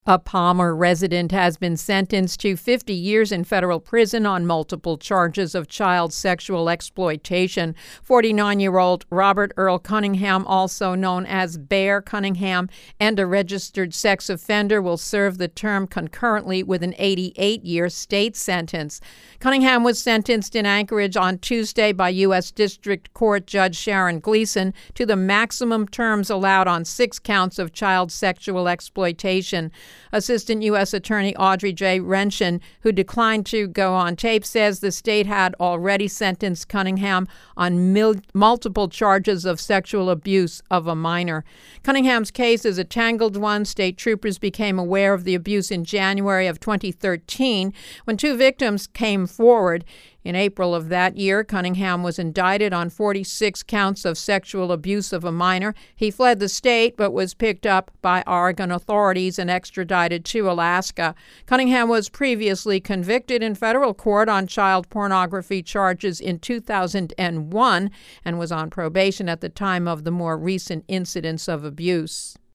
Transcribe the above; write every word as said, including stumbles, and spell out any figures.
A Palmer resident has been sentenced to fifty years in federal prison on multiple charges of child sexual exploitation. forty-nine-year-old Robert Earl Cunningham, also known as Bear Cunningham, and a registered sex offender will serve the term concurrently with an eighty-eight-year state sentence. Cunningham was sentenced in Anchorage on Tuesday by U S District Court Judge Sharon Gleason to the maximum terms allowed on six counts of child sexual exploitation. Assistant U S Attorney Audrey J. Wrenchen, who declined to go on tape, says the state had already sentenced Cunningham on mil- multiple charges of sexual abuse of a minor. Cunningham's case is a tangled one. State troopers became aware of the abuse in January of twenty thirteen when two victims came forward. In April of that year, Cunningham was indicted on forty-six counts of sexual abuse of a minor. He fled the state but was picked up by Oregon authorities and extradited to Alaska. Cunningham was previously convicted in federal court on child pornography charges in two thousand one and was on probation at the time of the more recent incidents of abuse.